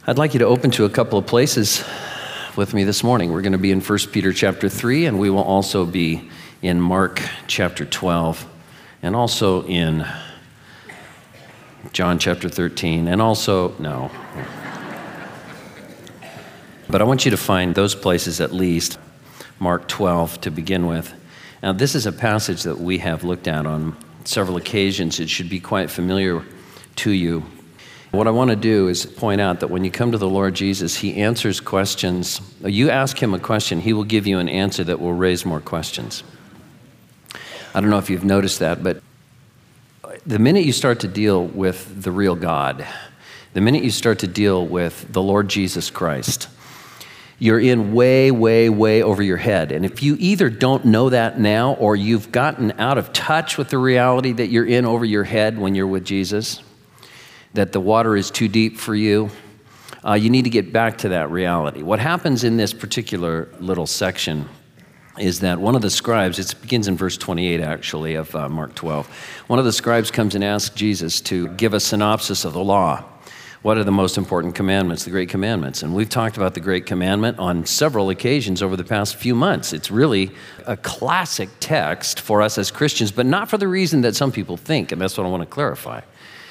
I'd like you to open to a couple of places with me this morning. We're going to be in 1 Peter chapter 3, and we will also be in Mark chapter 12, and also in John chapter 13, and also, no. But I want you to find those places at least, Mark 12 to begin with. Now, this is a passage that we have looked at on several occasions. It should be quite familiar to you. What I want to do is point out that when you come to the Lord Jesus, He answers questions. You ask Him a question, He will give you an answer that will raise more questions. I don't know if you've noticed that, but the minute you start to deal with the real God, the minute you start to deal with the Lord Jesus Christ, you're in way, way, way over your head. And if you either don't know that now or you've gotten out of touch with the reality that you're in over your head when you're with Jesus, that the water is too deep for you, you need to get back to that reality. What happens in this particular little section is that one of the scribes, it begins in verse 28 actually of Mark 12, one of the scribes comes and asks Jesus to give a synopsis of the law. What are the most important commandments, the great commandments? And we've talked about the great commandment on several occasions over the past few months. It's really a classic text for us as Christians, but not for the reason that some people think, and that's what I want to clarify.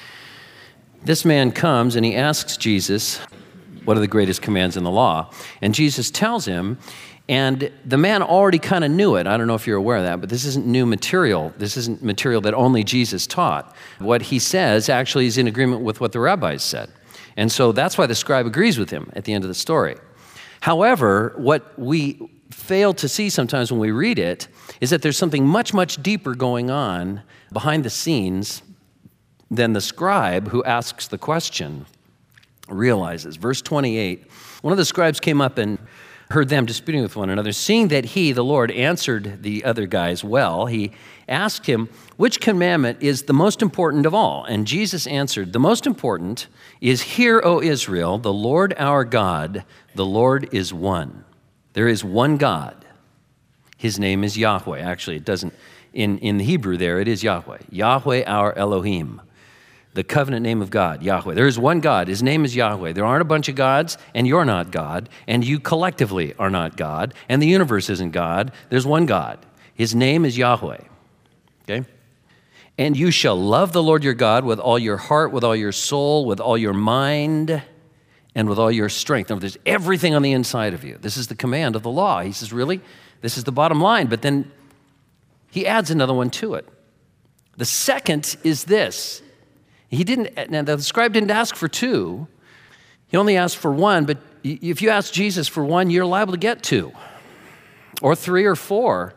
This man comes and he asks Jesus, what are the greatest commands in the law? And Jesus tells him, and the man already kind of knew it. I don't know if you're aware of that, but this isn't new material. This isn't material that only Jesus taught. What he says actually is in agreement with what the rabbis said. And so that's why the scribe agrees with him at the end of the story. However, what we fail to see sometimes when we read it is that there's something much, much deeper going on behind the scenes than the scribe who asks the question realizes. Verse 28, one of the scribes came up and heard them disputing with one another. Seeing that he, the Lord, answered the other guys well, he asked him, which commandment is the most important of all? And Jesus answered, the most important is, hear, O Israel, the Lord our God, the Lord is one. There is one God. His name is Yahweh. Actually, it doesn't, in the Hebrew there, it is Yahweh. Yahweh our Elohim. The covenant name of God, Yahweh. There is one God. His name is Yahweh. There aren't a bunch of gods, and you're not God, and you collectively are not God, and the universe isn't God. There's one God. His name is Yahweh. Okay? And you shall love the Lord your God with all your heart, with all your soul, with all your mind, and with all your strength. Now, there's everything on the inside of you. This is the command of the law. He says, really? This is the bottom line. But then he adds another one to it. The second is this. Now the scribe didn't ask for two. He only asked for one, but if you ask Jesus for one, you're liable to get two, or three, or four.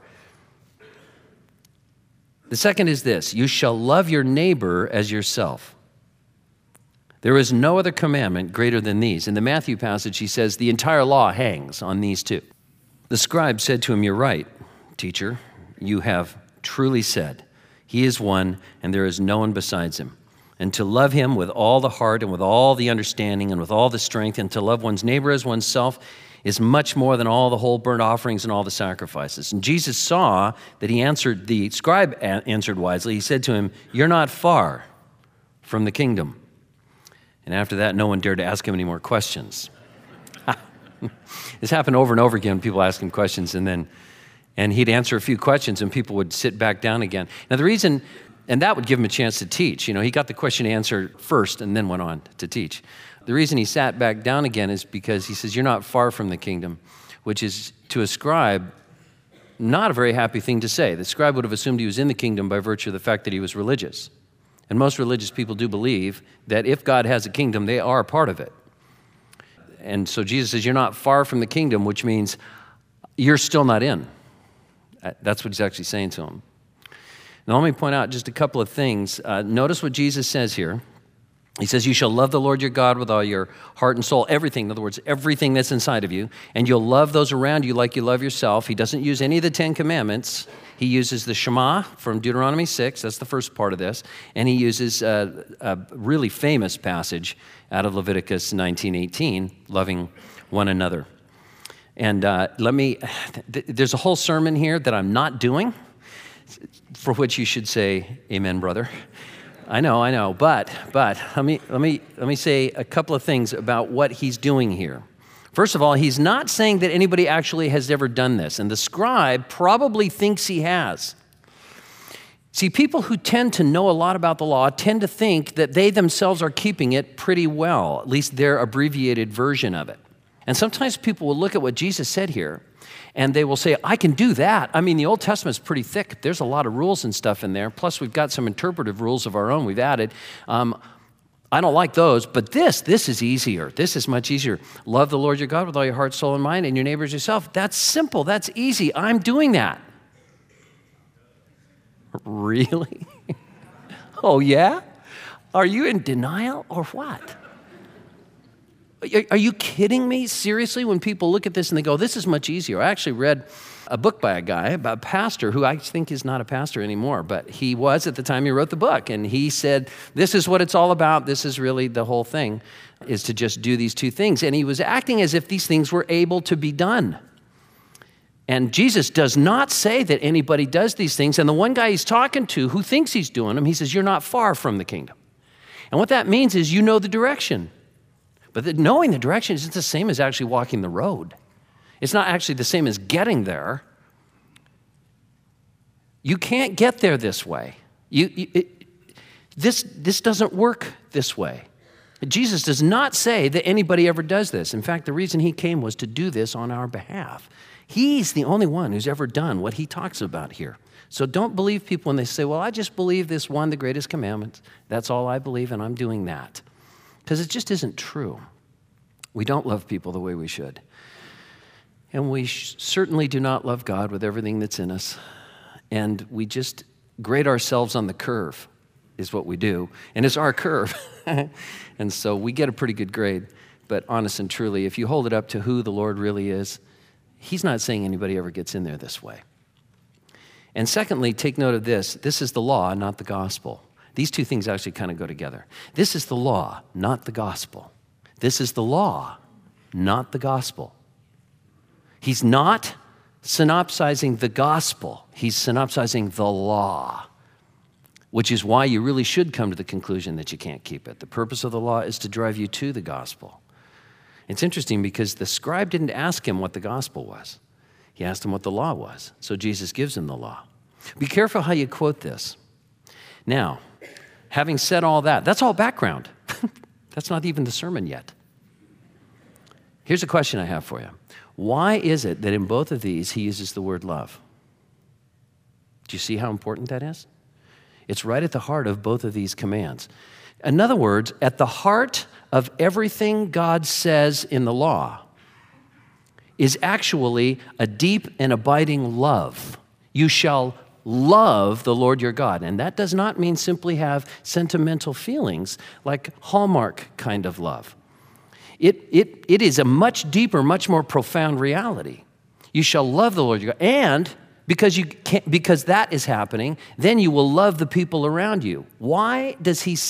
The second is this: you shall love your neighbor as yourself. There is no other commandment greater than these. In the Matthew passage, he says, the entire law hangs on these two. The scribe said to him, you're right, teacher. You have truly said, he is one, and there is no one besides him. And to love him with all the heart and with all the understanding and with all the strength, and to love one's neighbor as oneself is much more than all the whole burnt offerings and all the sacrifices. And Jesus saw that the scribe answered wisely. He said to him, you're not far from the kingdom. And after that, no one dared to ask him any more questions. This happened over and over again. People ask him questions, and he'd answer a few questions, and people would sit back down again. Now, the reason... And that would give him a chance to teach. You know, he got the question answered first and then went on to teach. The reason he sat back down again is because he says, you're not far from the kingdom, which is to a scribe not a very happy thing to say. The scribe would have assumed he was in the kingdom by virtue of the fact that he was religious. And most religious people do believe that if God has a kingdom, they are a part of it. And so Jesus says, you're not far from the kingdom, which means you're still not in. That's what he's actually saying to him. Now, let me point out just a couple of things. Notice what Jesus says here. He says, you shall love the Lord your God with all your heart and soul, everything. In other words, everything that's inside of you. And you'll love those around you like you love yourself. He doesn't use any of the 10 commandments. He uses the Shema from Deuteronomy 6. That's the first part of this. And he uses a really famous passage out of Leviticus 19:18, loving one another. And there's a whole sermon here that I'm not doing, for which you should say, amen, brother. I know. But let me say a couple of things about what he's doing here. First of all, he's not saying that anybody actually has ever done this, and the scribe probably thinks he has. See, people who tend to know a lot about the law tend to think that they themselves are keeping it pretty well, at least their abbreviated version of it. And sometimes people will look at what Jesus said here, and they will say, I can do that. I mean, the Old Testament's pretty thick. There's a lot of rules and stuff in there. Plus, we've got some interpretive rules of our own we've added. I don't like those, but this is easier. This is much easier. Love the Lord your God with all your heart, soul, and mind, and your neighbor as yourself. That's simple. That's easy. I'm doing that. Really? Oh, yeah? Are you in denial or what? Are you kidding me? Seriously, when people look at this and they go, this is much easier. I actually read a book by a guy, about a pastor who I think is not a pastor anymore, but he was at the time he wrote the book. And he said, this is what it's all about. This is really the whole thing, is to just do these two things. And he was acting as if these things were able to be done. And Jesus does not say that anybody does these things. And the one guy he's talking to who thinks he's doing them, he says, you're not far from the kingdom. And what that means is you know the direction. But knowing the direction isn't the same as actually walking the road. It's not actually the same as getting there. You can't get there this way. This doesn't work this way. Jesus does not say that anybody ever does this. In fact, the reason he came was to do this on our behalf. He's the only one who's ever done what he talks about here. So don't believe people when they say, well, I just believe this one, the greatest commandment. That's all I believe, and I'm doing that. Because it just isn't true. We don't love people the way we should. And we certainly do not love God with everything that's in us. And we just grade ourselves on the curve is what we do. And it's our curve. And so we get a pretty good grade. But honest and truly, if you hold it up to who the Lord really is, he's not saying anybody ever gets in there this way. And secondly, take note of this. This is the law, not the gospel. These two things actually kind of go together. This is the law, not the gospel. This is the law, not the gospel. He's not synopsizing the gospel. He's synopsizing the law, which is why you really should come to the conclusion that you can't keep it. The purpose of the law is to drive you to the gospel. It's interesting because the scribe didn't ask him what the gospel was. He asked him what the law was. So Jesus gives him the law. Be careful how you quote this. Now, having said all that, that's all background. That's not even the sermon yet. Here's a question I have for you. Why is it that in both of these he uses the word love? Do you see how important that is? It's right at the heart of both of these commands. In other words, at the heart of everything God says in the law is actually a deep and abiding love. You shall love the Lord your God. And that does not mean simply have sentimental feelings like Hallmark kind of love. It is a much deeper, much more profound reality. You shall love the Lord your God. And because that is happening, then you will love the people around you. Why does he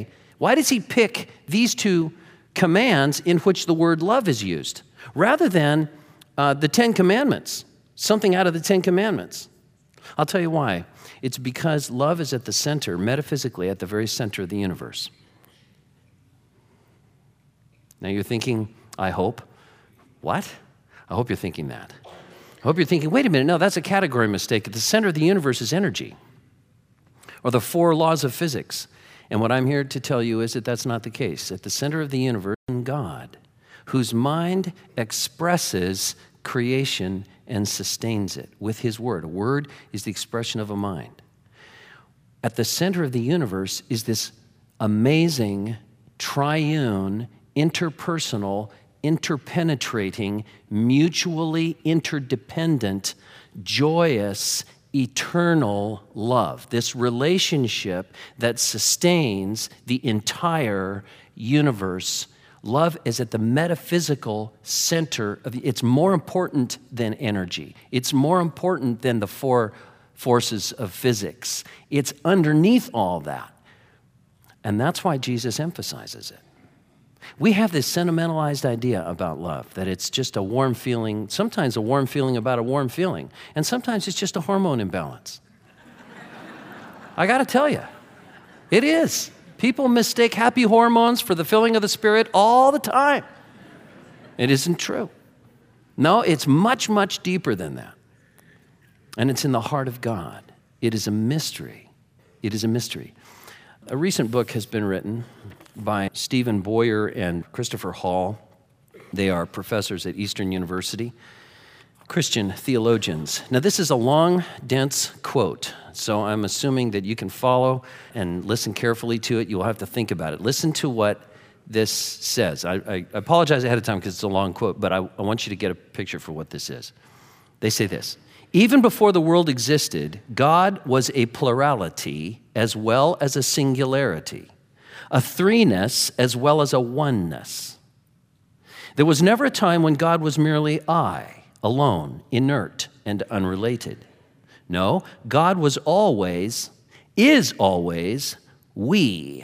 pick these two commands in which the word love is used, rather than the Ten Commandments, something out of the Ten Commandments? I'll tell you why. It's because love is at the center, metaphysically, at the very center of the universe. Now you're thinking, I hope. What? I hope you're thinking that. I hope you're thinking, wait a minute, no, that's a category mistake. At the center of the universe is energy, or the four laws of physics. And what I'm here to tell you is that that's not the case. At the center of the universe is God, whose mind expresses creation and sustains it with his word. A word is the expression of a mind. At the center of the universe is this amazing, triune, interpersonal, interpenetrating, mutually interdependent, joyous, eternal love. This relationship that sustains the entire universe. Love is at the metaphysical center of it's more important than energy. It's more important than the four forces of physics. It's underneath all that. And that's why Jesus emphasizes it. We have this sentimentalized idea about love, that it's just a warm feeling, sometimes a warm feeling about a warm feeling, and sometimes it's just a hormone imbalance. I got to tell you, It is. People mistake happy hormones for the filling of the Spirit all the time. It isn't true. No, it's much, much deeper than that. And it's in the heart of God. It is a mystery. It is a mystery. A recent book has been written by Stephen Boyer and Christopher Hall. They are professors at Eastern University, Christian theologians. Now, this is a long, dense quote, so I'm assuming that you can follow and listen carefully to it. You'll have to think about it. Listen to what this says. I apologize ahead of time because it's a long quote, but I want you to get a picture for what this is. They say this: even before the world existed, God was a plurality as well as a singularity, a threeness as well as a oneness. There was never a time when God was merely I, alone, inert, and unrelated. No, God was always, is always, we.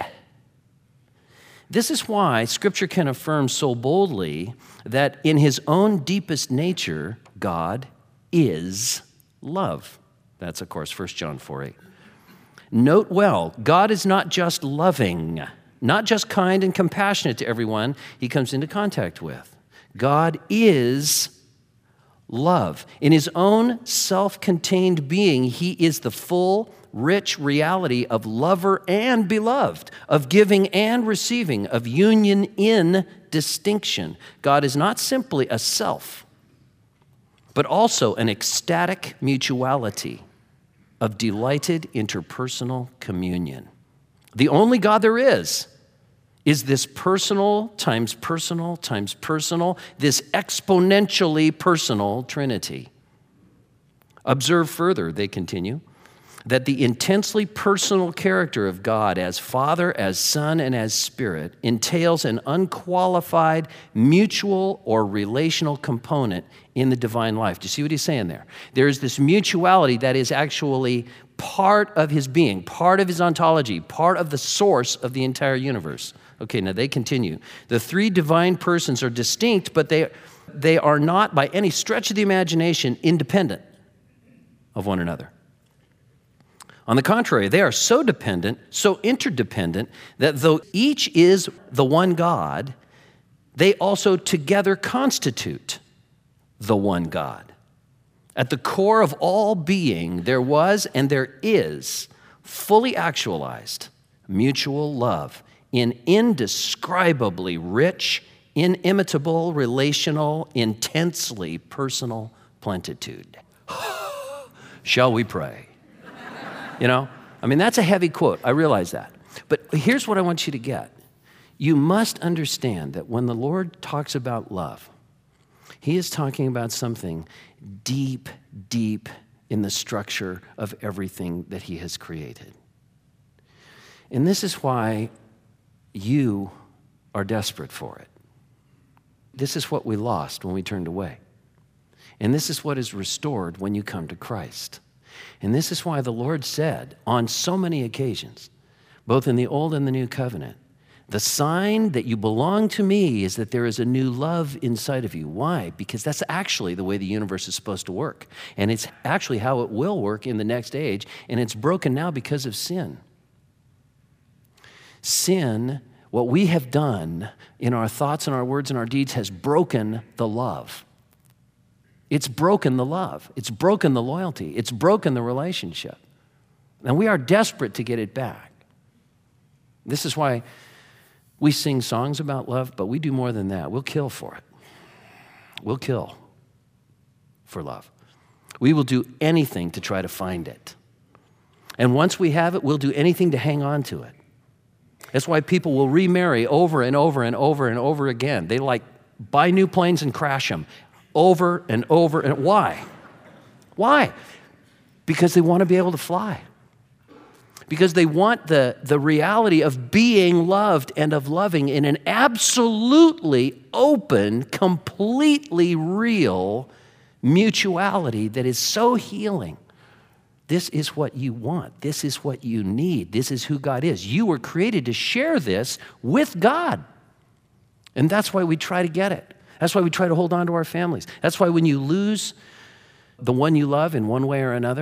This is why Scripture can affirm so boldly that in his own deepest nature, God is love. That's, of course, 1 John 4:8. Note well, God is not just loving, not just kind and compassionate to everyone he comes into contact with. God is love. In his own self-contained being, he is the full, rich reality of lover and beloved, of giving and receiving, of union in distinction. God is not simply a self, but also an ecstatic mutuality of delighted interpersonal communion. The only God there is this personal times personal times personal, this exponentially personal Trinity. Observe further, they continue, that the intensely personal character of God as Father, as Son, and as Spirit entails an unqualified mutual or relational component in the divine life. Do you see what he's saying there? There is this mutuality that is actually part of his being, part of his ontology, part of the source of the entire universe. Okay, now they continue. The three divine persons are distinct, but they are not by any stretch of the imagination independent of one another. On the contrary, they are so dependent, so interdependent, that though each is the one God, they also together constitute the one God. At the core of all being, there was and there is fully actualized mutual love in indescribably rich, inimitable, relational, intensely personal plenitude. Shall we pray? You know, I mean, that's a heavy quote. I realize that. But here's what I want you to get. You must understand that when the Lord talks about love, he is talking about something deep, deep in the structure of everything that he has created. And this is why you are desperate for it. This is what we lost when we turned away. And this is what is restored when you come to Christ. And this is why the Lord said on so many occasions, both in the Old and the New Covenant, the sign that you belong to me is that there is a new love inside of you. Why? Because that's actually the way the universe is supposed to work. And it's actually how it will work in the next age. And it's broken now because of sin. Sin, what we have done in our thoughts and our words and our deeds, has broken the love. It's broken the love. It's broken the loyalty. It's broken the relationship. And we are desperate to get it back. This is why we sing songs about love, but we do more than that. We'll kill for it. We'll kill for love. We will do anything to try to find it. And once we have it, we'll do anything to hang on to it. That's why people will remarry over and over and over and over again. They buy new planes and crash them over and over. And why? Why? Because they want to be able to fly. Because they want the reality of being loved and of loving in an absolutely open, completely real mutuality that is so healing. This is what you want. This is what you need. This is who God is. You were created to share this with God. And that's why we try to get it. That's why we try to hold on to our families. That's why when you lose the one you love in one way or another,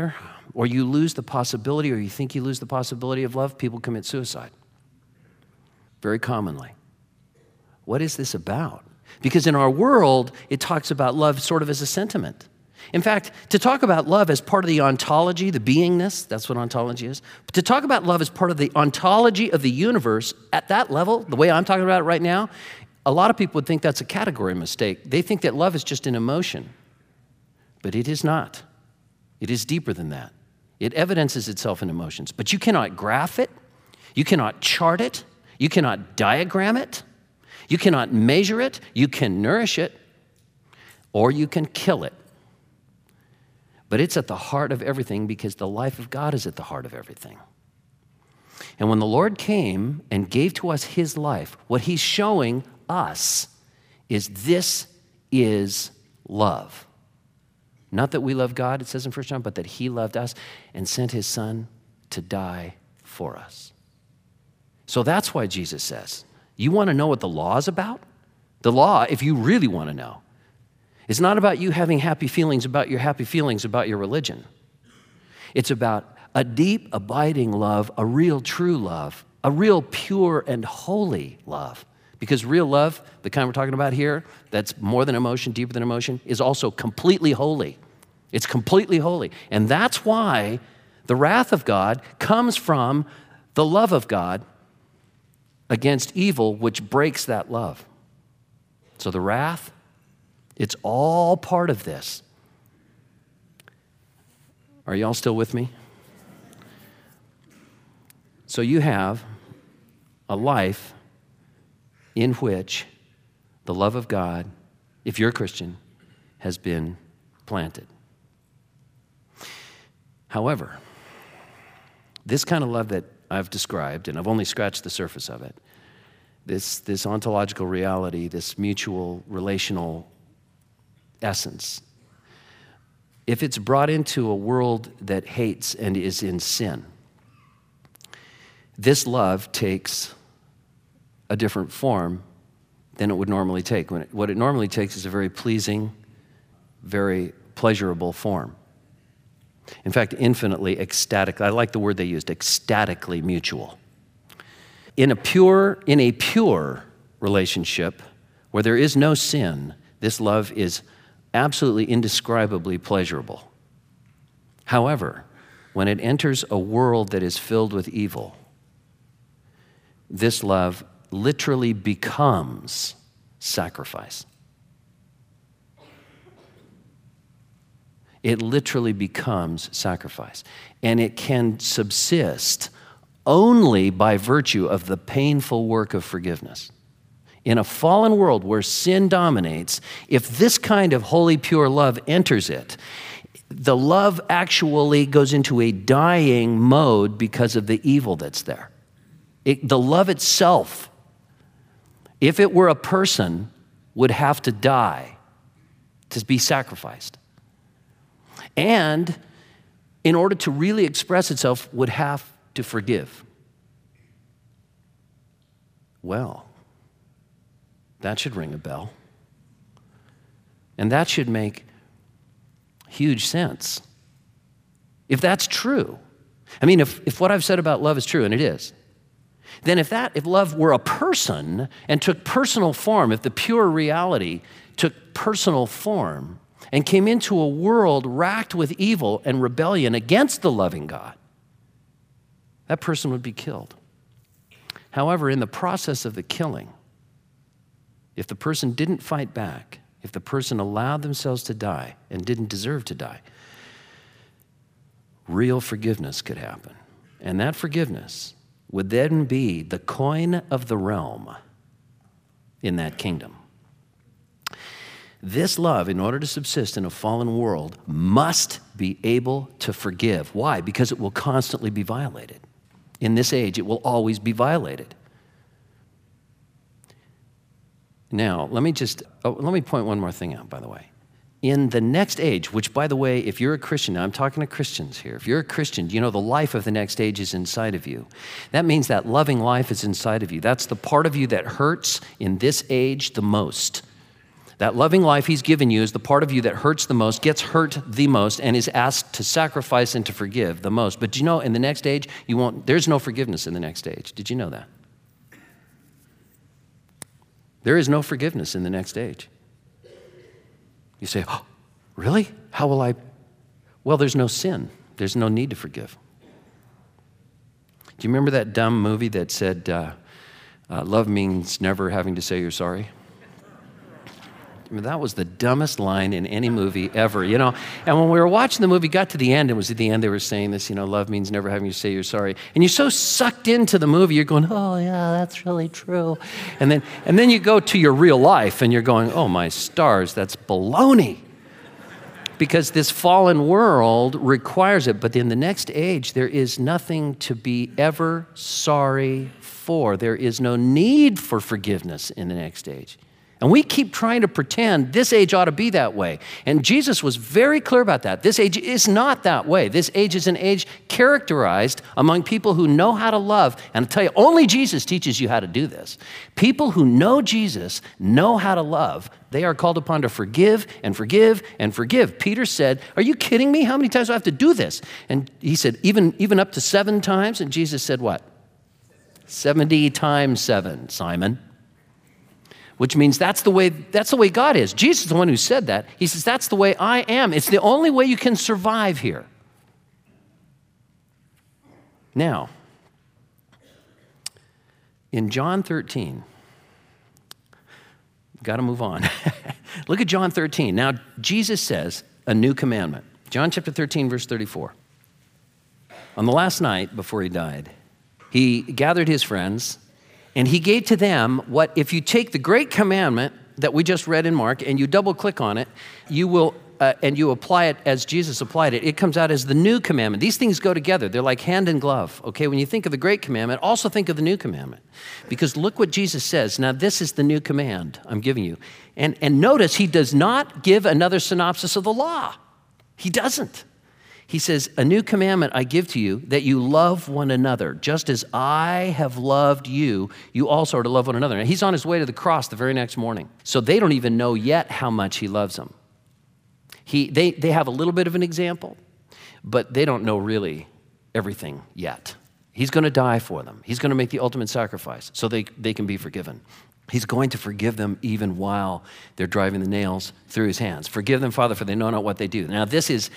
or you lose the possibility, or you think you lose the possibility of love, people commit suicide. Very commonly. What is this about? Because in our world, it talks about love sort of as a sentiment. In fact, to talk about love as part of the ontology, the beingness, that's what ontology is. But to talk about love as part of the ontology of the universe at that level, the way I'm talking about it right now, a lot of people would think that's a category mistake. They think that love is just an emotion. But it is not. It is deeper than that. It evidences itself in emotions. But you cannot graph it. You cannot chart it. You cannot diagram it. You cannot measure it. You can nourish it, or you can kill it. But it's at the heart of everything because the life of God is at the heart of everything. And when the Lord came and gave to us his life, what he's showing us is this is love. Not that we love God, it says in 1 John, but that he loved us and sent his son to die for us. So that's why Jesus says, you want to know what the law is about? The law, if you really want to know, it's not about you having happy feelings about your religion. It's about a deep, abiding love, a real, true love, a real, pure, and holy love. Because real love, the kind we're talking about here, that's more than emotion, deeper than emotion, is also completely holy. It's completely holy. And that's why the wrath of God comes from the love of God against evil, which breaks that love. So the wrath, it's all part of this. Are y'all still with me? So you have a life in which the love of God, if you're a Christian, has been planted. However, this kind of love that I've described, and I've only scratched the surface of it, this ontological reality, this mutual relational essence, if it's brought into a world that hates and is in sin, this love takes a different form than it would normally take. What it normally takes is a very pleasing, very pleasurable form. In fact, infinitely ecstatic. I like the word they used, ecstatically mutual. In a pure relationship where there is no sin, this love is absolutely indescribably pleasurable. However, when it enters a world that is filled with evil, this love literally becomes sacrifice. It literally becomes sacrifice. And it can subsist only by virtue of the painful work of forgiveness. In a fallen world where sin dominates, if this kind of holy, pure love enters it, the love actually goes into a dying mode because of the evil that's there. The love itself, if it were a person, would have to die to be sacrificed. And in order to really express itself, would have to forgive. Well, that should ring a bell. And that should make huge sense. If that's true, I mean, if what I've said about love is true, and it is, then if love were a person and took personal form, if the pure reality took personal form and came into a world racked with evil and rebellion against the loving God, that person would be killed. However, in the process of the killing, if the person didn't fight back, if the person allowed themselves to die and didn't deserve to die, real forgiveness could happen. And that forgiveness would then be the coin of the realm in that kingdom. This love, in order to subsist in a fallen world, must be able to forgive. Why? Because it will constantly be violated. In this age, it will always be violated. Now, let me point one more thing out, by the way. In the next age, which, by the way, if you're a Christian, now I'm talking to Christians here. If you're a Christian, you know the life of the next age is inside of you. That means that loving life is inside of you. That's the part of you that hurts in this age the most. That loving life he's given you is the part of you that hurts the most, gets hurt the most, and is asked to sacrifice and to forgive the most. But you know, in the next age, there's no forgiveness in the next age. Did you know that? There is no forgiveness in the next age. You say, oh, really? How will I? Well, there's no sin. There's no need to forgive. Do you remember that dumb movie that said, love means never having to say you're sorry? I mean, that was the dumbest line in any movie ever, you know. And when we were watching the movie, got to the end, it was at the end they were saying this, you know, love means never having to say you're sorry. And you're so sucked into the movie, you're going, oh yeah, that's really true. And then you go to your real life and you're going, oh my stars, that's baloney. Because this fallen world requires it. But in the next age, there is nothing to be ever sorry for. There is no need for forgiveness in the next age. And we keep trying to pretend this age ought to be that way. And Jesus was very clear about that. This age is not that way. This age is an age characterized among people who know how to love. And I'll tell you, only Jesus teaches you how to do this. People who know Jesus know how to love. They are called upon to forgive and forgive and forgive. Peter said, are you kidding me? How many times do I have to do this? And he said, even up to 7 times? And Jesus said what? 70 times 7, Simon. Which means that's the way God is. Jesus is the one who said that. He says, that's the way I am. It's the only way you can survive here. Now, in John 13, got to move on. Look at John 13. Now, Jesus says a new commandment. John chapter 13, verse 34. On the last night before he died, he gathered his friends, and he gave to them what, if you take the great commandment that we just read in Mark and you double click on it, you will, and you apply it as Jesus applied it, it comes out as the new commandment. These things go together. They're like hand in glove. Okay, when you think of the great commandment, also think of the new commandment. Because look what Jesus says. Now, this is the new command I'm giving you. And notice he does not give another synopsis of the law. He doesn't. He says, a new commandment I give to you, that you love one another. Just as I have loved you, you also are to love one another. And he's on his way to the cross the very next morning. So they don't even know yet how much he loves them. They have a little bit of an example, but they don't know really everything yet. He's going to die for them. He's going to make the ultimate sacrifice so they can be forgiven. He's going to forgive them even while they're driving the nails through his hands. Forgive them, Father, for they know not what they do. Now, this is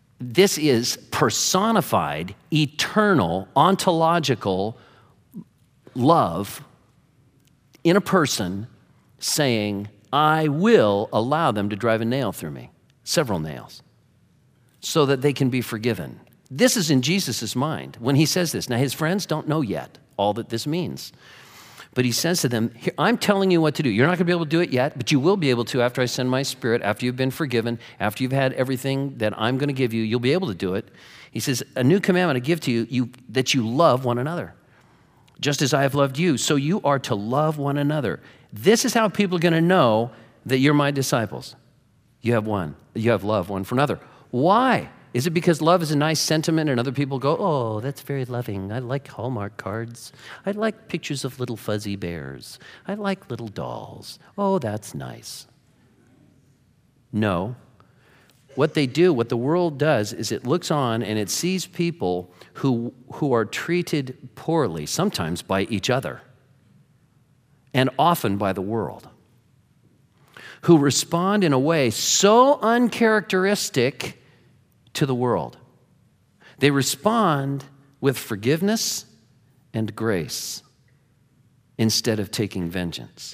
personified, eternal, ontological love in a person saying, I will allow them to drive a nail through me, several nails, so that they can be forgiven. This is in Jesus' mind when he says this. Now, his friends don't know yet all that this means. But he says to them, I'm telling you what to do. You're not going to be able to do it yet, but you will be able to after I send my Spirit, after you've been forgiven, after you've had everything that I'm going to give you, you'll be able to do it. He says, a new commandment I give to you, that you love one another. Just as I have loved you, so you are to love one another. This is how people are going to know that you're my disciples. You have love one for another. Why? Is it because love is a nice sentiment and other people go, oh, that's very loving. I like Hallmark cards. I like pictures of little fuzzy bears. I like little dolls. Oh, that's nice. No. What they do, what the world does, is it looks on and it sees people who are treated poorly, sometimes by each other, and often by the world, who respond in a way so uncharacteristic to the world. They respond with forgiveness and grace instead of taking vengeance.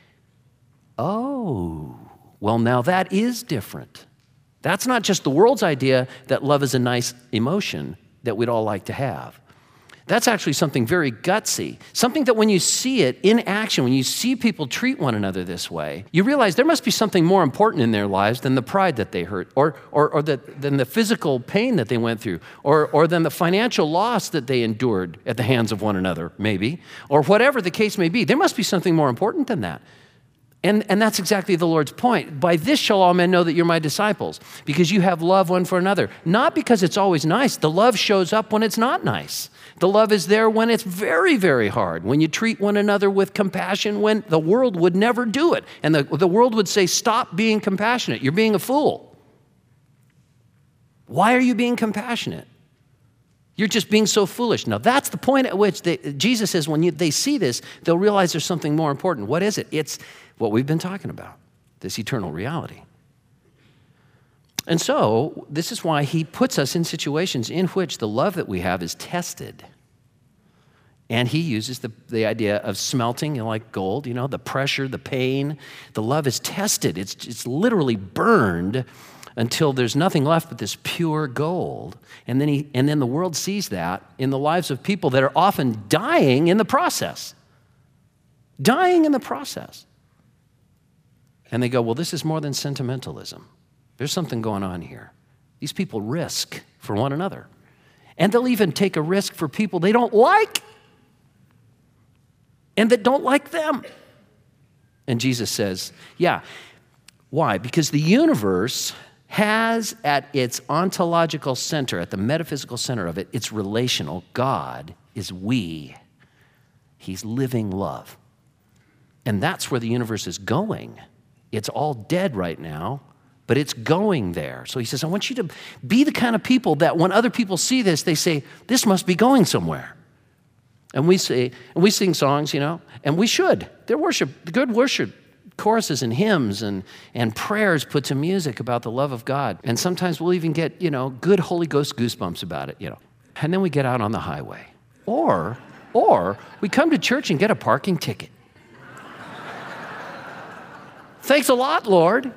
Oh, well, now that is different. That's not just the world's idea that love is a nice emotion that we'd all like to have. That's actually something very gutsy, something that when you see it in action, when you see people treat one another this way, you realize there must be something more important in their lives than the pride that they hurt, or than the physical pain that they went through, or than the financial loss that they endured at the hands of one another, maybe, or whatever the case may be. There must be something more important than that. And that's exactly the Lord's point. By this shall all men know that you're my disciples, because you have love one for another. Not because it's always nice. The love shows up when it's not nice. The love is there when it's very, very hard, when you treat one another with compassion, when the world would never do it. And the world would say, stop being compassionate. You're being a fool. Why are you being compassionate? You're just being so foolish. Now, that's the point at which Jesus says when they see this, they'll realize there's something more important. What is it? It's what we've been talking about, this eternal reality. And so, this is why he puts us in situations in which the love that we have is tested. And he uses the idea of smelting, like gold, the pressure, the pain. The love is tested. It's literally burned until there's nothing left but this pure gold. And then the world sees that in the lives of people that are often dying in the process. Dying in the process. And they go, well, this is more than sentimentalism. There's something going on here. These people risk for one another. And they'll even take a risk for people they don't like and that don't like them. And Jesus says, yeah. Why? Because the universe has at its ontological center, at the metaphysical center of it, it's relational. God is we. He's living love. And that's where the universe is going. It's all dead right now, but it's going there. So he says, I want you to be the kind of people that when other people see this, they say, this must be going somewhere. And we sing songs, and we should. They're good worship choruses and hymns and prayers put to music about the love of God. And sometimes we'll even get, good Holy Ghost goosebumps about it, And then we get out on the highway. Or we come to church and get a parking ticket. Thanks a lot, Lord.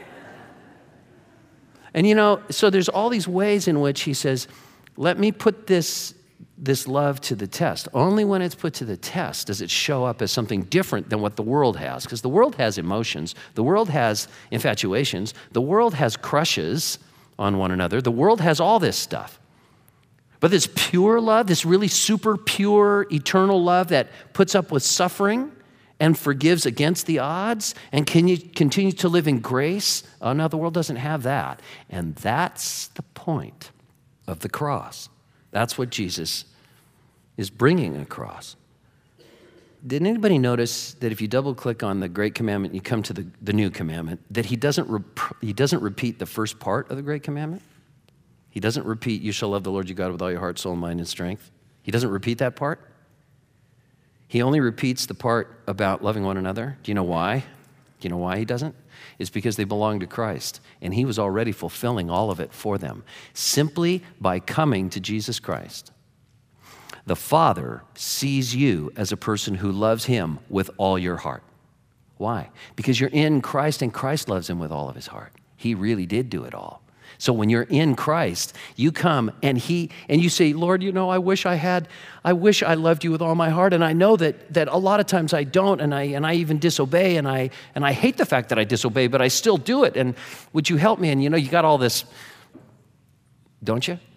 And so there's all these ways in which he says, let me put this love to the test. Only when it's put to the test does it show up as something different than what the world has. Because the world has emotions. The world has infatuations. The world has crushes on one another. The world has all this stuff. But this pure love, this really super pure, eternal love that puts up with suffering and forgives against the odds and can you continue to live in grace? Oh, no, the world doesn't have that. And that's the point of the cross. That's what Jesus is bringing across. Did anybody notice that if you double-click on the Great Commandment, you come to the New Commandment, that he doesn't repeat the first part of the Great Commandment? He doesn't repeat, you shall love the Lord your God with all your heart, soul, mind, and strength. He doesn't repeat that part. He only repeats the part about loving one another. Do you know why? Do you know why he doesn't? It's because they belong to Christ, and he was already fulfilling all of it for them. Simply by coming to Jesus Christ, the Father sees you as a person who loves him with all your heart. Why? Because you're in Christ, and Christ loves him with all of his heart. He really did do it all. So when you're in Christ, you come and you say, Lord, I wish I loved you with all my heart. And I know that a lot of times I don't, and I even disobey, and I hate the fact that I disobey, but I still do it. And would you help me? And you got all this, don't you?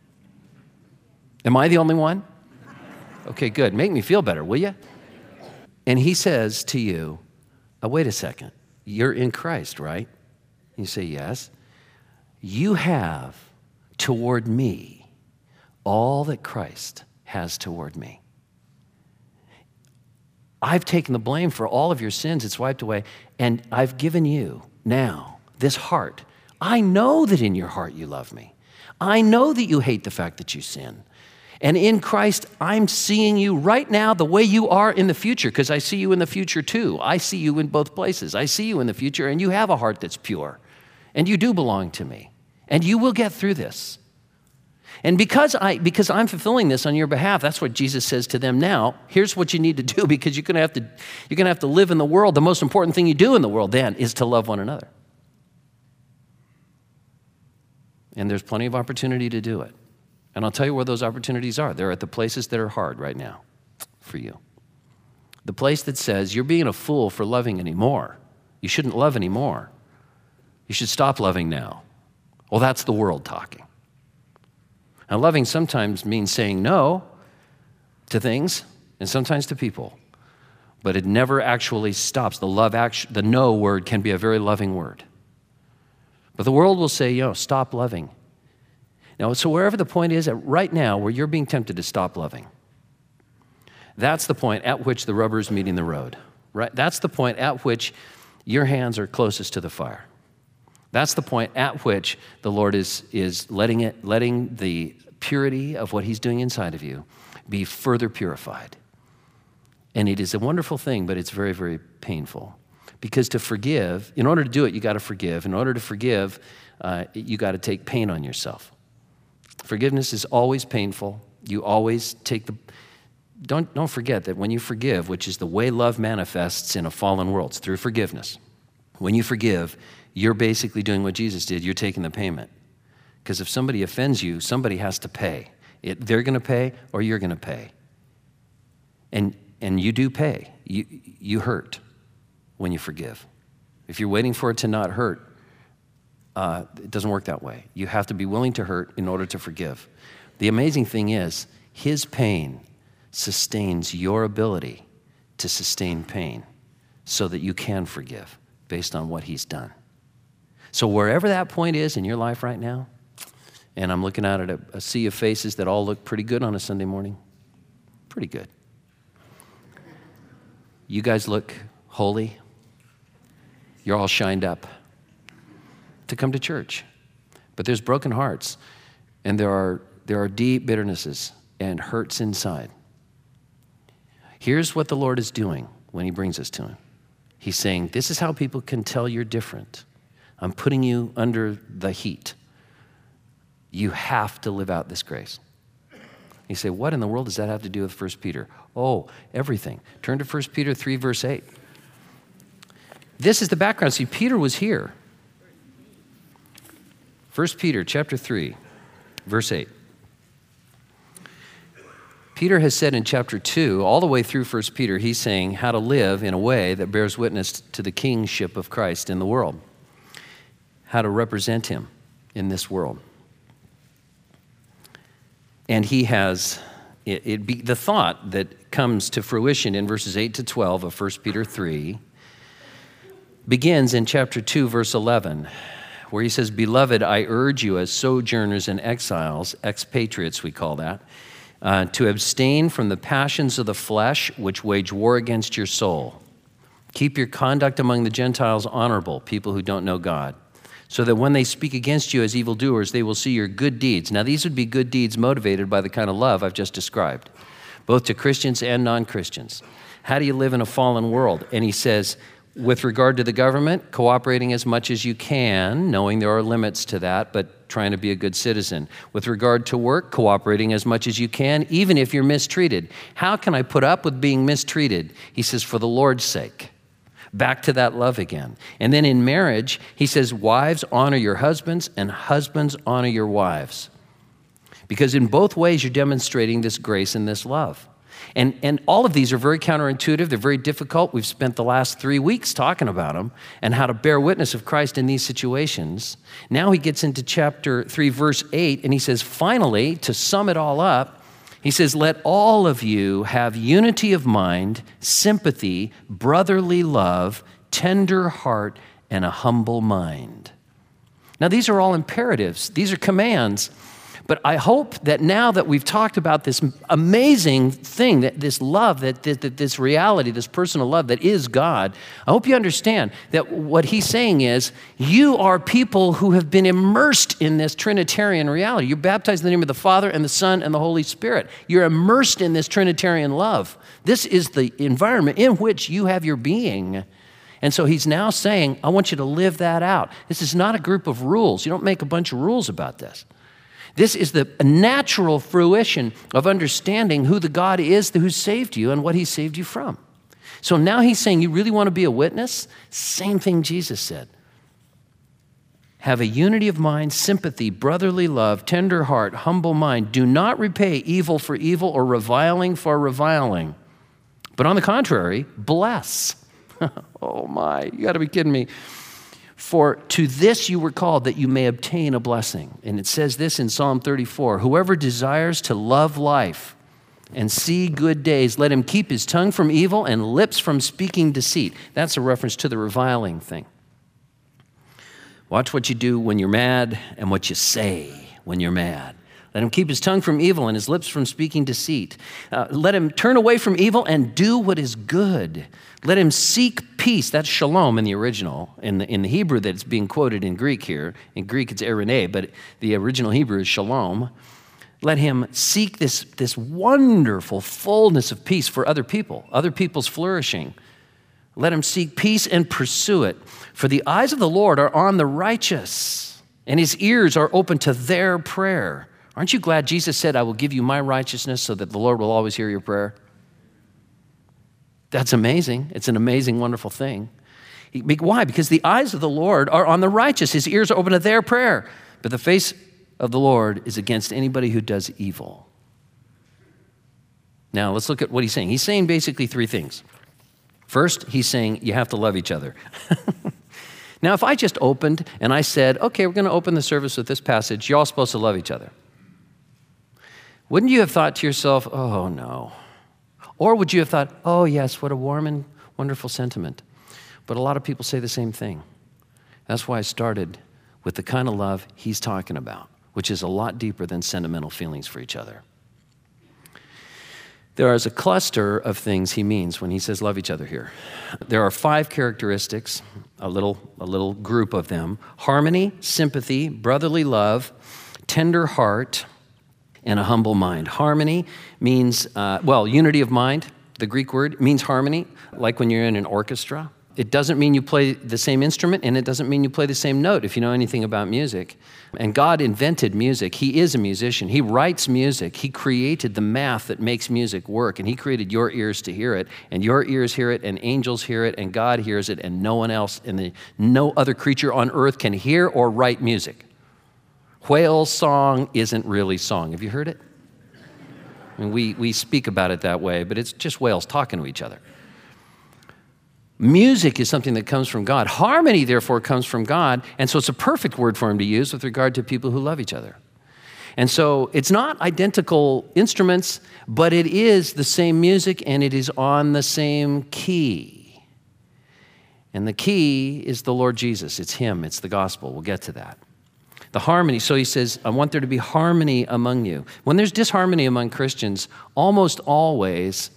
Am I the only one? Okay, good. Make me feel better, will you? And he says to you, wait a second. You're in Christ, right? You say, yes. You have toward me all that Christ has toward me. I've taken the blame for all of your sins. It's wiped away. And I've given you now this heart. I know that in your heart you love me. I know that you hate the fact that you sin. And in Christ, I'm seeing you right now the way you are in the future, because I see you in the future too. I see you in both places. I see you in the future, and you have a heart that's pure. And you do belong to me. And you will get through this. And because I'm fulfilling this on your behalf, that's what Jesus says to them now. Here's what you need to do, because you're going to have to live in the world. The most important thing you do in the world then is to love one another. And there's plenty of opportunity to do it. And I'll tell you where those opportunities are. They're at the places that are hard right now for you. The place that says you're being a fool for loving anymore. You shouldn't love anymore. You should stop loving now. Well, that's the world talking. And loving sometimes means saying no to things and sometimes to people. but it never actually stops. The no word can be a very loving word. But the world will say, stop loving. Now, so wherever the point is, right now, where you're being tempted to stop loving, that's the point at which the rubber is meeting the road. Right? That's the point at which your hands are closest to the fire. That's the point at which the Lord is letting the purity of what he's doing inside of you be further purified. And it is a wonderful thing, but it's very, very painful. Because to forgive, in order to do it, you got to forgive. In order to forgive, you got to take pain on yourself. Forgiveness is always painful. You always take don't forget that when you forgive, which is the way love manifests in a fallen world, it's through forgiveness. When you forgive, you're basically doing what Jesus did. You're taking the payment. Because if somebody offends you, somebody has to pay. They're going to pay or you're going to pay. And you do pay. You hurt when you forgive. If you're waiting for it to not hurt, it doesn't work that way. You have to be willing to hurt in order to forgive. The amazing thing is, his pain sustains your ability to sustain pain so that you can forgive based on what he's done. So wherever that point is in your life right now, and I'm looking out at a sea of faces that all look pretty good on a Sunday morning, pretty good. You guys look holy. You're all shined up to come to church. But there's broken hearts, and there are deep bitternesses and hurts inside. Here's what the Lord is doing when he brings us to him. He's saying, this is how people can tell you're different. I'm putting you under the heat. You have to live out this grace. You say, what in the world does that have to do with 1 Peter? Oh, everything. Turn to 1 Peter 3, verse 8. This is the background. See, Peter was here. 1 Peter chapter 3, verse 8. Peter has said in chapter 2, all the way through 1 Peter, he's saying how to live in a way that bears witness to the kingship of Christ in the world, how to represent him in this world. And he has, the thought that comes to fruition in verses 8 to 12 of 1 Peter 3 begins in chapter 2, verse 11, where he says, Beloved, I urge you as sojourners and exiles, expatriates we call that, to abstain from the passions of the flesh which wage war against your soul. Keep your conduct among the Gentiles honorable, people who don't know God, so that when they speak against you as evildoers, they will see your good deeds. Now, these would be good deeds motivated by the kind of love I've just described, both to Christians and non-Christians. How do you live in a fallen world? And he says, with regard to the government, cooperating as much as you can, knowing there are limits to that, but trying to be a good citizen. With regard to work, cooperating as much as you can, even if you're mistreated. How can I put up with being mistreated? He says, for the Lord's sake. Back to that love again. And then in marriage, he says, wives, honor your husbands, and husbands, honor your wives. Because in both ways, you're demonstrating this grace and this love. And all of these are very counterintuitive. They're very difficult. We've spent the last 3 weeks talking about them and how to bear witness of Christ in these situations. Now he gets into chapter 3, verse 8, and he says, finally, to sum it all up, he says, let all of you have unity of mind, sympathy, brotherly love, tender heart, and a humble mind. Now, these are all imperatives. These are commands. But I hope that now that we've talked about this amazing thing, that this love, that this reality, this personal love that is God, I hope you understand that what he's saying is you are people who have been immersed in this Trinitarian reality. You're baptized in the name of the Father and the Son and the Holy Spirit. You're immersed in this Trinitarian love. This is the environment in which you have your being. And so he's now saying, I want you to live that out. This is not a group of rules. You don't make a bunch of rules about this. This is the natural fruition of understanding who the God is who saved you and what he saved you from. So now he's saying, you really want to be a witness? Same thing Jesus said. Have a unity of mind, sympathy, brotherly love, tender heart, humble mind. Do not repay evil for evil or reviling for reviling. But on the contrary, bless. Oh my, you got to be kidding me. For to this you were called, that you may obtain a blessing. And it says this in Psalm 34, whoever desires to love life and see good days. Let him keep his tongue from evil and lips from speaking deceit. That's a reference to the reviling thing. Watch what you do when you're mad and what you say when you're mad. Let him keep his tongue from evil and his lips from speaking deceit. Let him turn away from evil and do what is good. Let him seek peace. That's shalom in the original. In the Hebrew that's being quoted in Greek here. In Greek it's eirene, but the original Hebrew is shalom. Let him seek this wonderful fullness of peace for other people, other people's flourishing. Let him seek peace and pursue it. For the eyes of the Lord are on the righteous, and his ears are open to their prayer. Aren't you glad Jesus said, I will give you my righteousness so that the Lord will always hear your prayer? That's amazing. It's an amazing, wonderful thing. Why? Because the eyes of the Lord are on the righteous. His ears are open to their prayer. But the face of the Lord is against anybody who does evil. Now, let's look at what he's saying. He's saying basically three things. First, he's saying you have to love each other. Now, if I just opened and I said, okay, we're going to open the service with this passage, you're all supposed to love each other. Wouldn't you have thought to yourself, oh, no? Or would you have thought, oh, yes, what a warm and wonderful sentiment. But a lot of people say the same thing. That's why I started with the kind of love he's talking about, which is a lot deeper than sentimental feelings for each other. There is a cluster of things he means when he says love each other here. There are 5 characteristics, a little group of them: harmony, sympathy, brotherly love, tender heart, and a humble mind. Harmony means, unity of mind. The Greek word means harmony, like when you're in an orchestra. It doesn't mean you play the same instrument, and it doesn't mean you play the same note if you know anything about music. And God invented music. He is a musician. He writes music. He created the math that makes music work, and he created your ears to hear it, and your ears hear it, and angels hear it, and God hears it, and no one else, no other creature on earth can hear or write music. Whale song isn't really song. Have you heard it? I mean, we speak about it that way, but it's just whales talking to each other. Music is something that comes from God. Harmony, therefore, comes from God, and so it's a perfect word for him to use with regard to people who love each other. And so it's not identical instruments, but it is the same music, and it is on the same key. And the key is the Lord Jesus. It's him. It's the gospel. We'll get to that. The harmony, so he says, I want there to be harmony among you. When there's disharmony among Christians, almost always,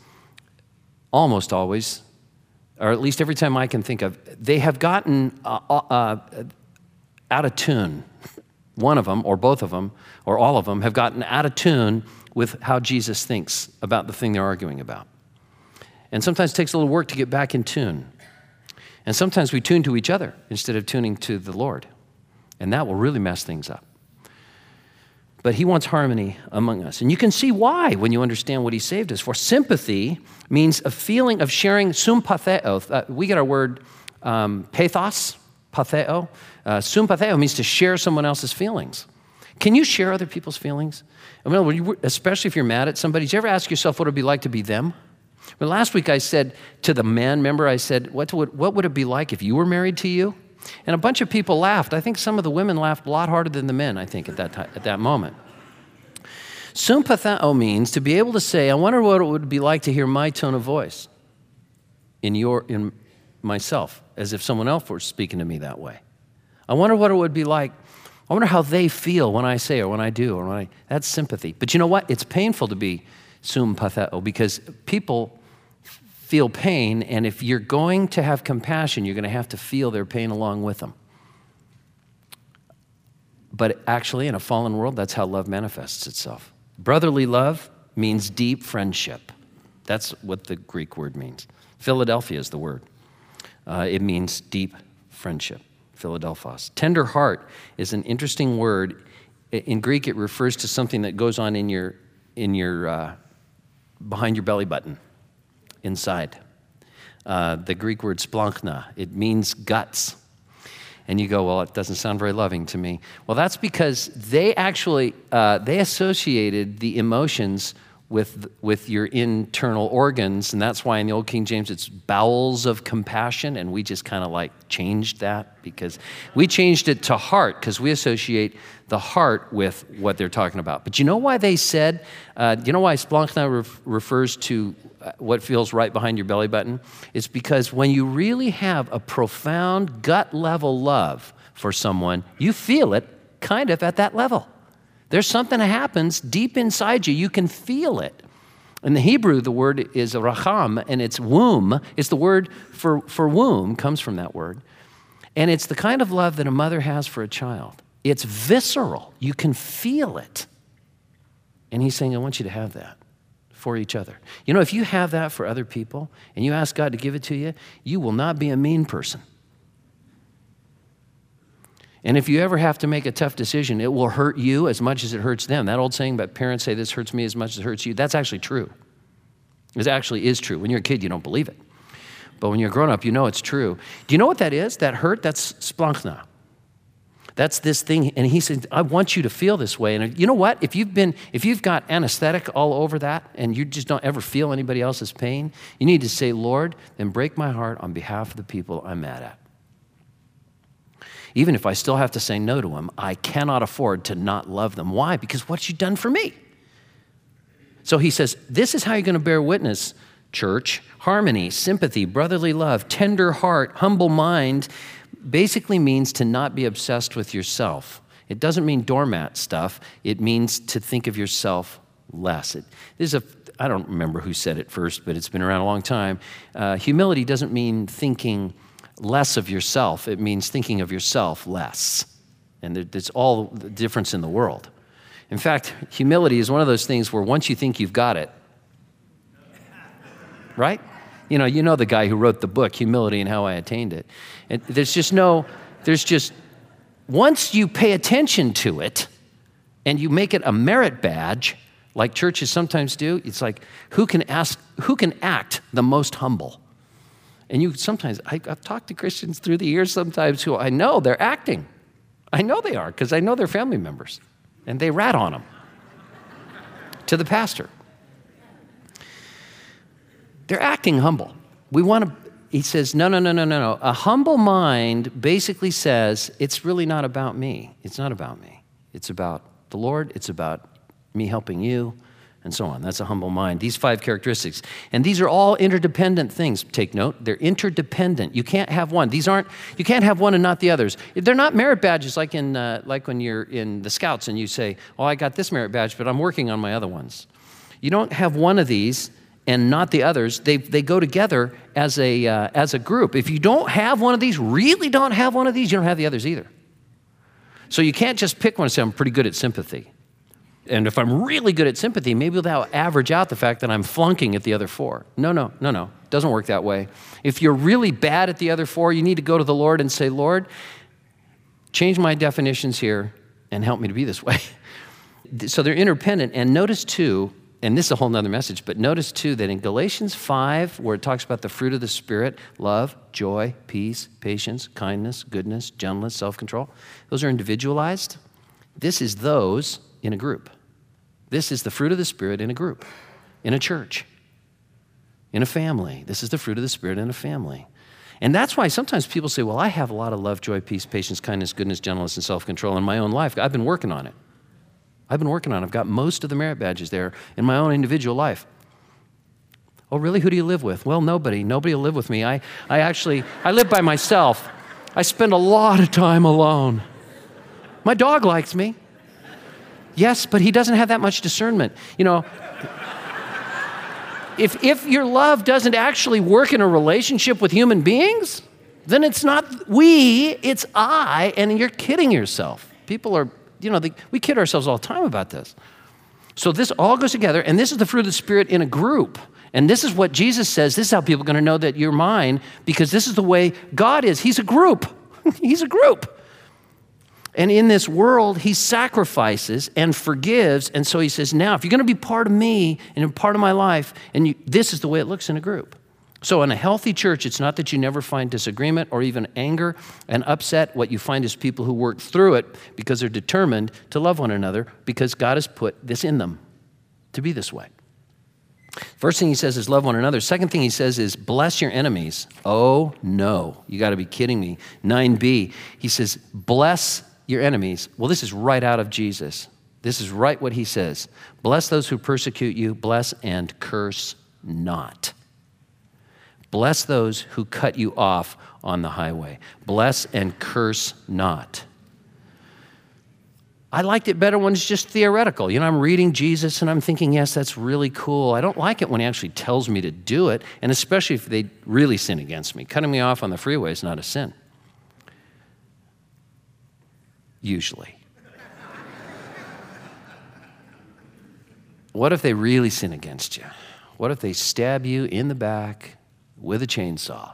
or at least every time I can think of, they have gotten out of tune. One of them, or both of them, or all of them, have gotten out of tune with how Jesus thinks about the thing they're arguing about. And sometimes it takes a little work to get back in tune. And sometimes we tune to each other instead of tuning to the Lord. And that will really mess things up. But he wants harmony among us. And you can see why when you understand what he saved us for. Sympathy means a feeling of sharing, sympatheo. We get our word pathos, patheo. Sympatheo means to share someone else's feelings. Can you share other people's feelings? I mean, especially if you're mad at somebody. Did you ever ask yourself what it would be like to be them? Well, last week I said to the men, remember I said, what would it be like if you were married to you? And a bunch of people laughed. I think some of the women laughed a lot harder than the men, I think, at that moment. Sympatheo means to be able to say, I wonder what it would be like to hear my tone of voice in myself, as if someone else were speaking to me that way. I wonder what it would be like. I wonder how they feel when I say or when I do. That's sympathy. But you know what? It's painful to be sympatheo because people feel pain, and if you're going to have compassion, you're going to have to feel their pain along with them. But actually, in a fallen world, that's how love manifests itself. Brotherly love means deep friendship. That's what the Greek word means. Philadelphia is the word. It means deep friendship, Philadelphos. Tender heart is an interesting word. In Greek, it refers to something that goes on in your behind your belly button. Inside. The Greek word splankna, it means guts. And you go, well, it doesn't sound very loving to me. Well, that's because they actually, they associated the emotions with your internal organs, and that's why in the Old King James it's bowels of compassion, and we just kind of like changed that because we changed it to heart because we associate the heart with what they're talking about. But you know why they said, you know why Splanchna refers to what feels right behind your belly button? It's because when you really have a profound gut-level love for someone, you feel it kind of at that level. There's something that happens deep inside you. You can feel it. In the Hebrew, the word is racham, and it's womb. It's the word for womb, comes from that word. And it's the kind of love that a mother has for a child. It's visceral. You can feel it. And he's saying, I want you to have that for each other. You know, if you have that for other people and you ask God to give it to you, you will not be a mean person. And if you ever have to make a tough decision, it will hurt you as much as it hurts them. That old saying about parents say this hurts me as much as it hurts you, that's actually true. It actually is true. When you're a kid, you don't believe it. But when you're grown up, you know it's true. Do you know what that is? That hurt, that's splanchna. That's this thing, and he said, I want you to feel this way. And you know what? If you've got anesthetic all over that and you just don't ever feel anybody else's pain, you need to say, Lord, then break my heart on behalf of the people I'm mad at. Even if I still have to say no to them, I cannot afford to not love them. Why? Because what you've done for me. So he says, this is how you're going to bear witness, church. Harmony, sympathy, brotherly love, tender heart, humble mind, basically means to not be obsessed with yourself. It doesn't mean doormat stuff. It means to think of yourself less. I don't remember who said it first, but it's been around a long time. Humility doesn't mean thinking less of yourself. It means thinking of yourself less. And there's all the difference in the world. In fact, humility is one of those things where once you think you've got it, right? You know the guy who wrote the book, Humility and How I Attained It. And once you pay attention to it and you make it a merit badge, like churches sometimes do, it's like, who can act the most humble? And I've talked to Christians through the years sometimes who I know they're acting. I know they are, because I know they're family members. And they rat on them to the pastor. They're acting humble. He says, no. A humble mind basically says, it's really not about me. It's not about me. It's about the Lord. It's about me helping you, and so on. That's a humble mind. These 5 characteristics. And these are all interdependent things. Take note. They're interdependent. You can't have one. You can't have one and not the others. They're not merit badges like when you're in the Scouts and you say, oh, I got this merit badge, but I'm working on my other ones. You don't have one of these and not the others. They go together as a group. If you don't have one of these, really don't have one of these, you don't have the others either. So you can't just pick one and say, I'm pretty good at sympathy. And if I'm really good at sympathy, maybe that'll average out the fact that I'm flunking at the other 4. No. Doesn't work that way. If you're really bad at the other 4, you need to go to the Lord and say, Lord, change my definitions here and help me to be this way. So they're interdependent. And notice too, and this is a whole nother message, but notice too that in Galatians 5, where it talks about the fruit of the Spirit, love, joy, peace, patience, kindness, goodness, gentleness, self-control, those are individualized. This is those in a group. This is the fruit of the Spirit in a group, in a church, in a family. This is the fruit of the Spirit in a family. And that's why sometimes people say, well, I have a lot of love, joy, peace, patience, kindness, goodness, gentleness, and self-control in my own life. I've been working on it. I've got most of the merit badges there in my own individual life. Oh, really? Who do you live with? Well, nobody. Nobody will live with me. I live by myself. I spend a lot of time alone. My dog likes me. Yes, but he doesn't have that much discernment. If your love doesn't actually work in a relationship with human beings, then it's not we, it's I, and you're kidding yourself. People are, we kid ourselves all the time about this. So this all goes together, and this is the fruit of the Spirit in a group. And this is what Jesus says. This is how people are going to know that you're mine, because this is the way God is. He's a group. He's a group. And in this world, he sacrifices and forgives. And so he says, now, if you're going to be part of me and a part of my life, this is the way it looks in a group. So in a healthy church, it's not that you never find disagreement or even anger and upset. What you find is people who work through it because they're determined to love one another, because God has put this in them to be this way. First thing he says is love one another. Second thing he says is bless your enemies. Oh, no. You got to be kidding me. 9b, he says, bless your enemies. Well, this is right out of Jesus. This is right what he says. Bless those who persecute you. Bless and curse not. Bless those who cut you off on the highway. Bless and curse not. I liked it better when it's just theoretical. You know, I'm reading Jesus and I'm thinking, yes, that's really cool. I don't like it when he actually tells me to do it, and especially if they really sin against me. Cutting me off on the freeway is not a sin. Usually. What if they really sin against you? What if they stab you in the back with a chainsaw?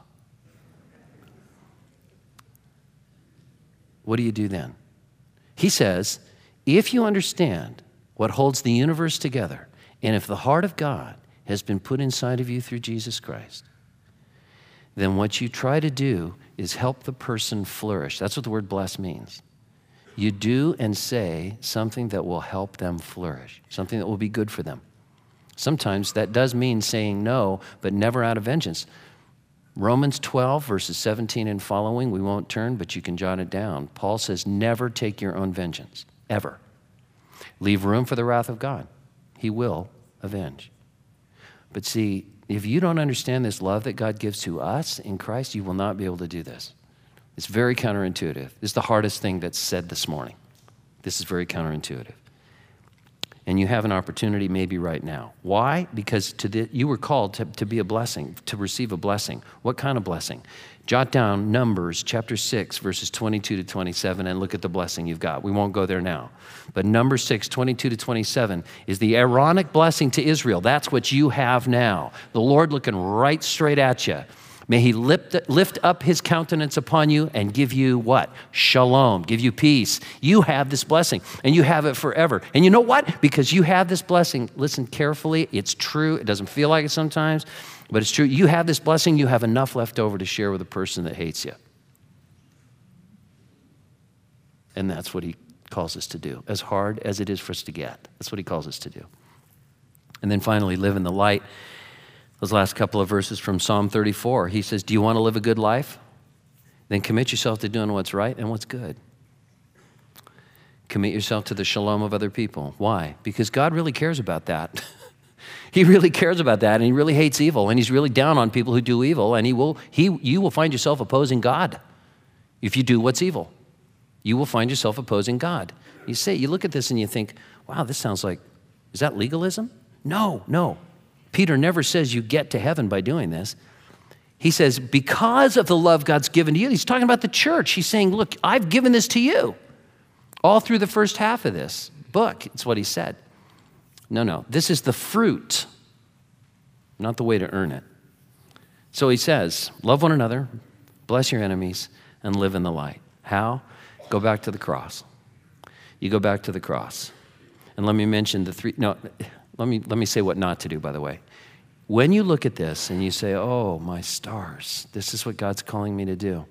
What do you do then? He says, if you understand what holds the universe together, and if the heart of God has been put inside of you through Jesus Christ, then what you try to do is help the person flourish. That's what the word bless means. You do and say something that will help them flourish, something that will be good for them. Sometimes that does mean saying no, but never out of vengeance. Romans 12, verses 17 and following, we won't turn, but you can jot it down. Paul says, never take your own vengeance, ever. Leave room for the wrath of God. He will avenge. But see, if you don't understand this love that God gives to us in Christ, you will not be able to do this. It's very counterintuitive. This is the hardest thing that's said this morning. This is very counterintuitive. And you have an opportunity maybe right now. Why? Because you were called to be a blessing, to receive a blessing. What kind of blessing? Jot down Numbers chapter 6, verses 22 to 27, and look at the blessing you've got. We won't go there now. But Numbers 6, 22 to 27 is the Aaronic blessing to Israel. That's what you have now. The Lord looking right straight at you. May he lift up his countenance upon you and give you what? Shalom, give you peace. You have this blessing, and you have it forever. And you know what? Because you have this blessing, listen carefully, it's true. It doesn't feel like it sometimes, but it's true. You have this blessing, you have enough left over to share with a person that hates you. And that's what he calls us to do, as hard as it is for us to get. That's what he calls us to do. And then finally, live in the light. Those last couple of verses from Psalm 34, he says, do you want to live a good life? Then commit yourself to doing what's right and what's good. Commit yourself to the shalom of other people. Why? Because God really cares about that. He really cares about that, and he really hates evil, and he's really down on people who do evil, and you will find yourself opposing God if you do what's evil. You will find yourself opposing God. You look at this and you think, wow, this sounds like, is that legalism? No. Peter never says you get to heaven by doing this. He says, because of the love God's given to you, he's talking about the church. He's saying, look, I've given this to you. All through the first half of this book, it's what he said. No, this is the fruit, not the way to earn it. So he says, love one another, bless your enemies, and live in the light. How? Go back to the cross. You go back to the cross. And let me mention let me say what not to do, by the way. When you look at this and you say, oh, my stars, this is what God's calling me to do.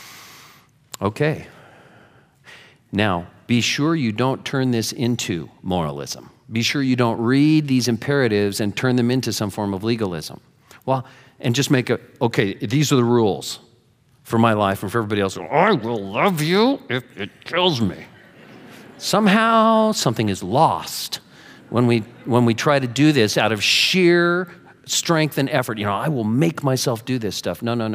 Okay. Now, be sure you don't turn this into moralism. Be sure you don't read these imperatives and turn them into some form of legalism. Well, and just make okay, these are the rules for my life and for everybody else. I will love you if it kills me. Somehow, something is lost when we try to do this out of sheer strength and effort. I will make myself do this stuff. No.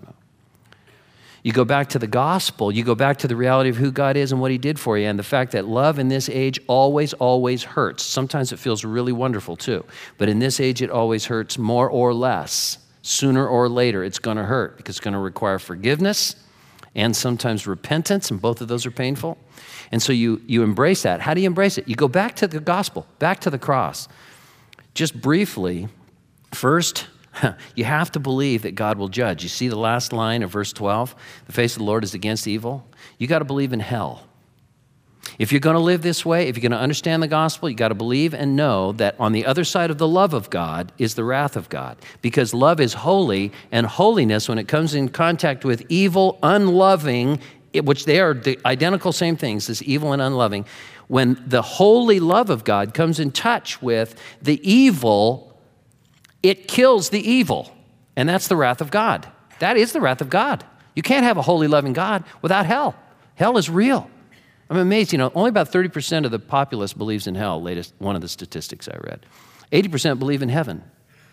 You go back to the gospel. You go back to the reality of who God is and what he did for you, and the fact that love in this age always hurts. Sometimes it feels really wonderful too, but in this age it always hurts more or less. Sooner or later it's going to hurt because it's going to require forgiveness and sometimes repentance, and both of those are painful. And so you embrace that. How do you embrace it? You go back to the gospel, back to the cross. Just briefly, first, you have to believe that God will judge. You see the last line of verse 12? The face of the Lord is against evil. You got to believe in hell. If you're going to live this way, if you're going to understand the gospel, you got to believe and know that on the other side of the love of God is the wrath of God. Because love is holy, and holiness, when it comes in contact with evil, unloving, which they are the identical same things, this evil and unloving, when the holy love of God comes in touch with the evil it kills the evil. And that's the wrath of God. That is the wrath of God. You can't have a holy, loving God without hell. Hell is real. I'm amazed, only about 30% of the populace believes in hell, latest one of the statistics I read. 80% believe in heaven.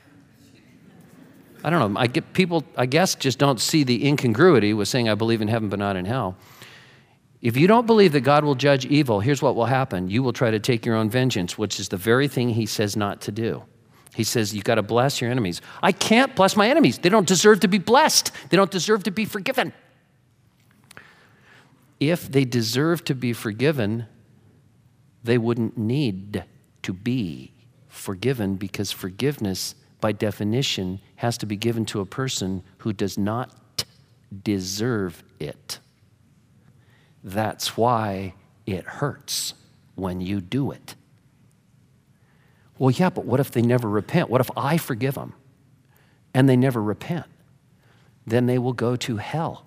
I don't know, people, I guess, just don't see the incongruity with saying I believe in heaven but not in hell. If you don't believe that God will judge evil, here's what will happen. You will try to take your own vengeance, which is the very thing he says not to do. He says, you've got to bless your enemies. I can't bless my enemies. They don't deserve to be blessed. They don't deserve to be forgiven. If they deserve to be forgiven, they wouldn't need to be forgiven, because forgiveness, by definition, has to be given to a person who does not deserve it. That's why it hurts when you do it. Well, yeah, but what if they never repent? What if I forgive them and they never repent? Then they will go to hell.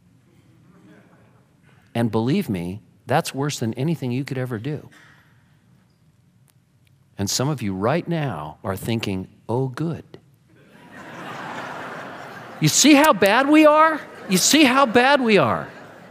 And believe me, that's worse than anything you could ever do. And some of you right now are thinking, oh, good. You see how bad we are? You see how bad we are?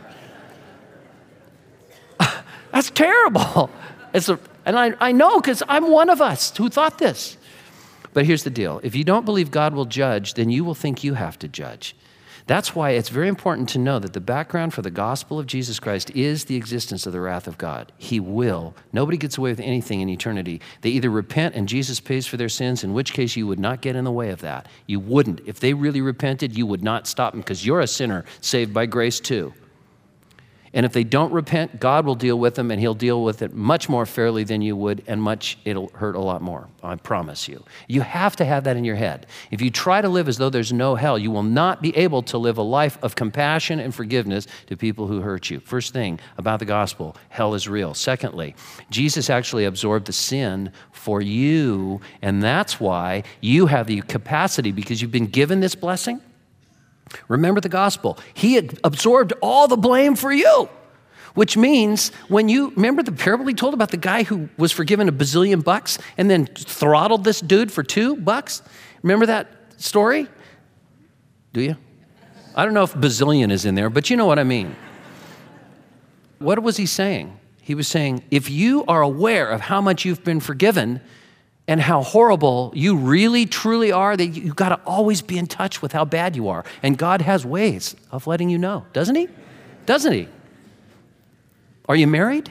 That's terrible. And I know, because I'm one of us who thought this. But here's the deal. If you don't believe God will judge, then you will think you have to judge. That's why it's very important to know that the background for the gospel of Jesus Christ is the existence of the wrath of God. He will. Nobody gets away with anything in eternity. They either repent and Jesus pays for their sins, in which case you would not get in the way of that. You wouldn't. If they really repented, you would not stop them, because you're a sinner saved by grace too. And if they don't repent, God will deal with them, and he'll deal with it much more fairly than you would, and it'll hurt a lot more, I promise you. You have to have that in your head. If you try to live as though there's no hell, you will not be able to live a life of compassion and forgiveness to people who hurt you. First thing about the gospel, hell is real. Secondly, Jesus actually absorbed the sin for you, and that's why you have the capacity, because you've been given this blessing. Remember the gospel. He absorbed all the blame for you, which means remember the parable he told about the guy who was forgiven $1 bazillion and then throttled this dude for $2? Remember that story? Do you? I don't know if bazillion is in there, but you know what I mean. What was he saying? He was saying, if you are aware of how much you've been forgiven and how horrible you really, truly are, that you've got to always be in touch with how bad you are. And God has ways of letting you know, doesn't he? Doesn't he? Are you married?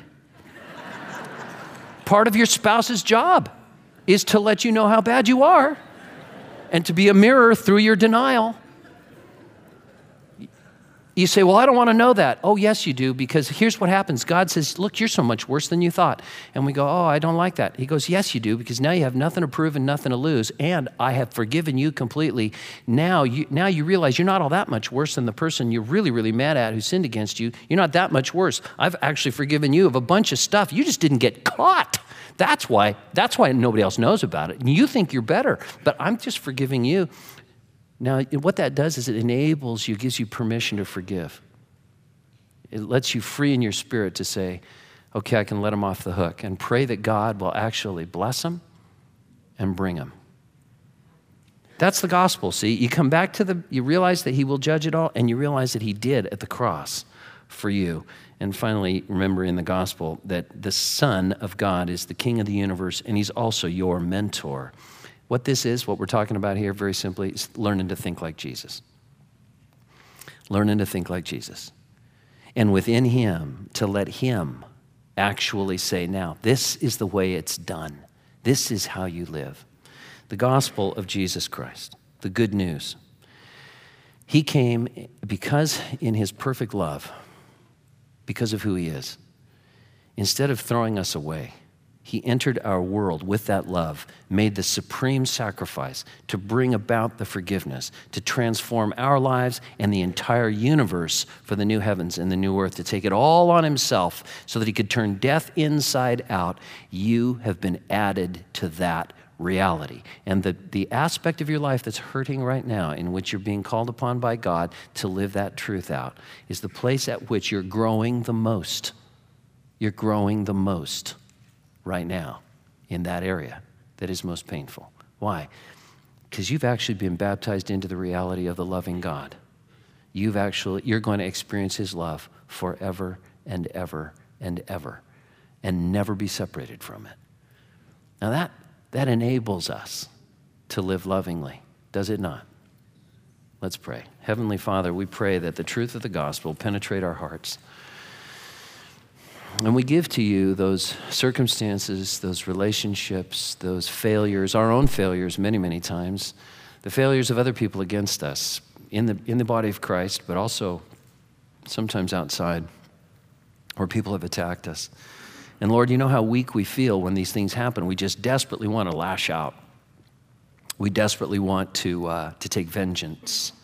Part of your spouse's job is to let you know how bad you are and to be a mirror through your denial. You say, well, I don't want to know that. Oh, yes, you do, because here's what happens. God says, look, you're so much worse than you thought. And we go, oh, I don't like that. He goes, yes, you do, because now you have nothing to prove and nothing to lose, and I have forgiven you completely. Now you realize you're not all that much worse than the person you're really, really mad at who sinned against you. You're not that much worse. I've actually forgiven you of a bunch of stuff. You just didn't get caught. That's why nobody else knows about it. And you think you're better, but I'm just forgiving you. Now, what that does is it enables you, gives you permission to forgive. It lets you free in your spirit to say, okay, I can let him off the hook, and pray that God will actually bless him and bring him. That's the gospel, see? You come back to you realize that he will judge it all, and you realize that he did at the cross for you. And finally, remember in the gospel that the Son of God is the King of the universe, and he's also your mentor. What this is, what we're talking about here, very simply, is learning to think like Jesus. Learning to think like Jesus. And within him, to let him actually say, now, this is the way it's done. This is how you live. The gospel of Jesus Christ, the good news. He came because in his perfect love, because of who he is, instead of throwing us away, he entered our world with that love, made the supreme sacrifice to bring about the forgiveness, to transform our lives and the entire universe for the new heavens and the new earth, to take it all on himself so that he could turn death inside out. You have been added to that reality. And the aspect of your life that's hurting right now, in which you're being called upon by God to live that truth out, is the place at which you're growing the most. You're growing the most right now in that area that is most painful. Why? because you've actually been baptized into the reality of the loving God. You're going to experience his love forever and ever and ever, and never be separated from it. Now that enables us to live lovingly, does it not? Let's pray. Heavenly Father, we pray that the truth of the gospel penetrate our hearts. And we give to you those circumstances, those relationships, those failures, our own failures many, many times, the failures of other people against us in the body of Christ, but also sometimes outside where people have attacked us. And Lord, you know how weak we feel when these things happen. We just desperately want to lash out. We desperately want to take vengeance.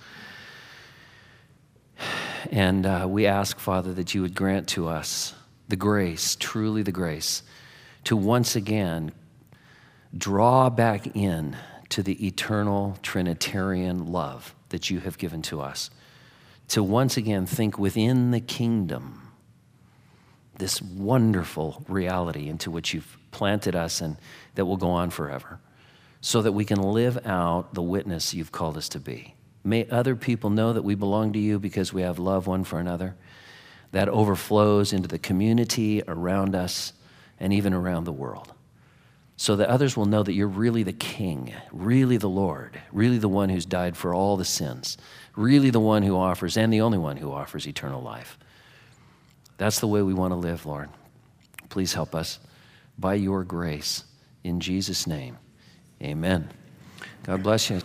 And we ask, Father, that you would grant to us the grace, truly the grace, to once again draw back in to the eternal Trinitarian love that you have given to us. To once again think within the kingdom, this wonderful reality into which you've planted us and that will go on forever, so that we can live out the witness you've called us to be. May other people know that we belong to you because we have love one for another. That overflows into the community around us and even around the world, so that others will know that you're really the King, really the Lord, really the one who's died for all the sins, really the one who offers, and the only one who offers eternal life. That's the way we want to live, Lord. Please help us by your grace. In Jesus' name, amen. God bless you.